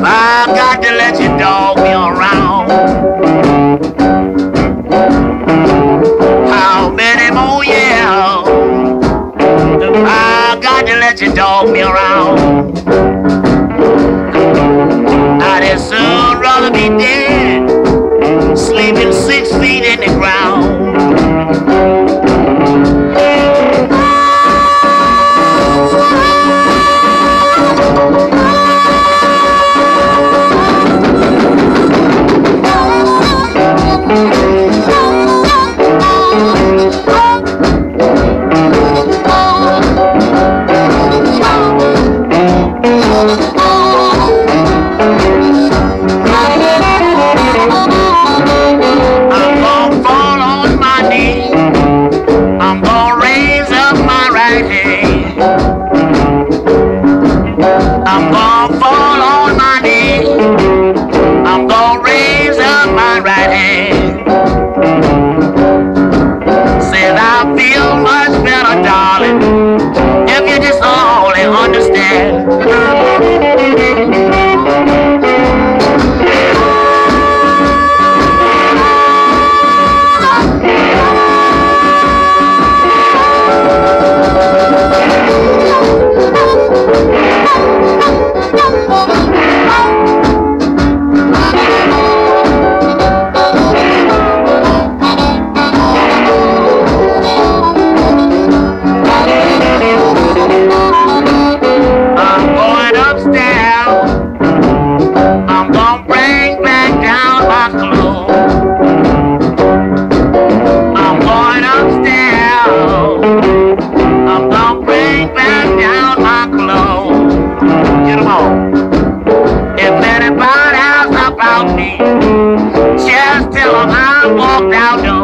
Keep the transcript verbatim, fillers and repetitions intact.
I got to let you dog me around. How many more years? I got to let you dog me around. I'd as soon rather be dead, sleeping six feet in the ground. I'm gonna fall on my knees. I'm gonna raise up my right hand. Said I feel much better, darling, if you just only understand. Just tell them I walked out the